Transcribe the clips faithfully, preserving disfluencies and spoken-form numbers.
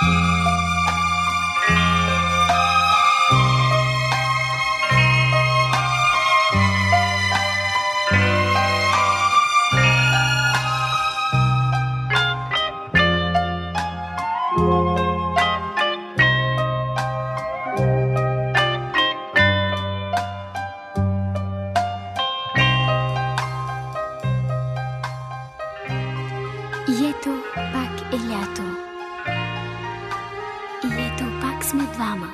И ето пак е лято. И ето пак сме двама.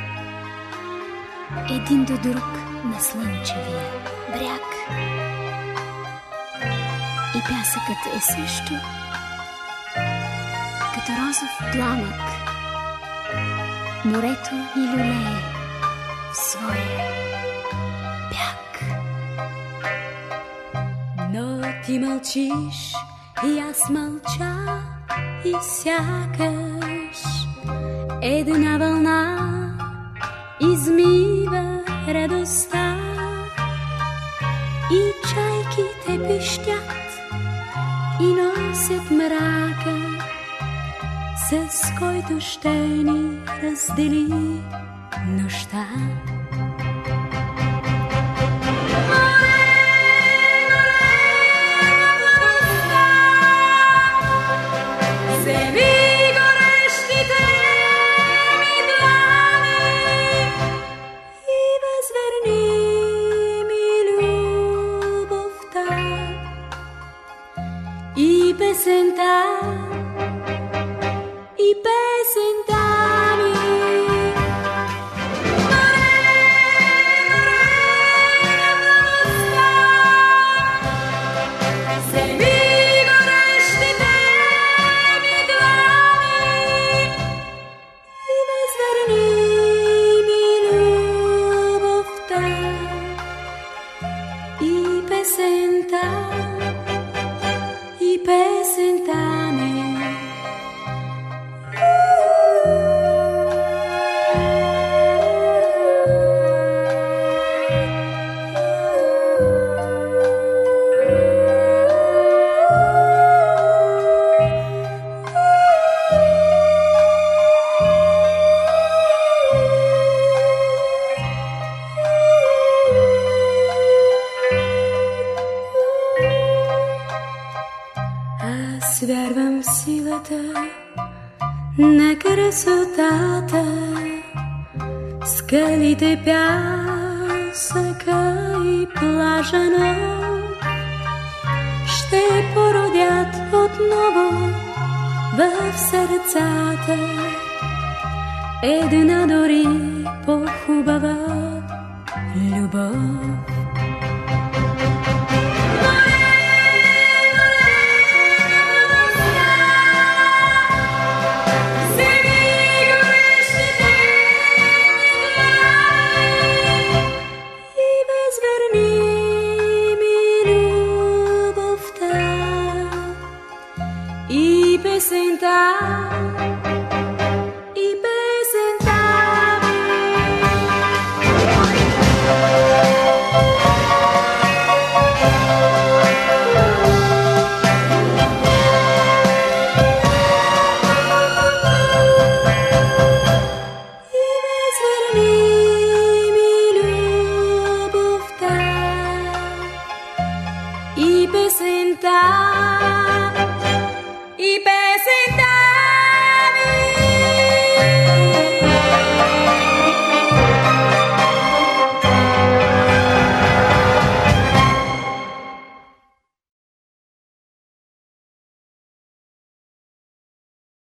Един до друг на слънчевия бряг. И пясъкът е също като розов пламък. Морето ни люлее в своя бяг. Но ти мълчиш и аз мълча, и сякаш една вълна измива радостта. И чайките пищят и носят мрака, с който ще ни раздели нощта. И песента, и песента ми. Вземи горещите ми длани и възвърни ми любовта. И песента, и песента ми. Аз вярвам в силата на красотата, скалите, пясъка и плажа, но ще породят отново в сърцата една дори по-хубава любов. И песента